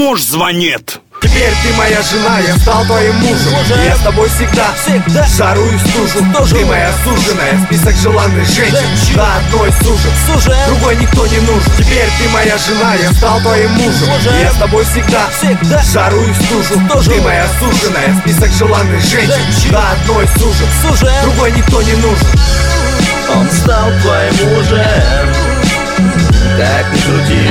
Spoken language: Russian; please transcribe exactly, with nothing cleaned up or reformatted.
муж звонит. Теперь ты моя жена, я стал твоим мужем. Я с тобой всегда, всегда жару и стужу. Ты моя суженая, список желанных женщин. Да, одной сужен, другой никто не нужен. Теперь ты моя жена, я стал твоим мужем. Я с тобой всегда, всегда жару и стужу. Ты моя суженая, список желанных женщин. Да, одной сужен, другой никто не нужен. Он стал твоим мужем, как ни крути.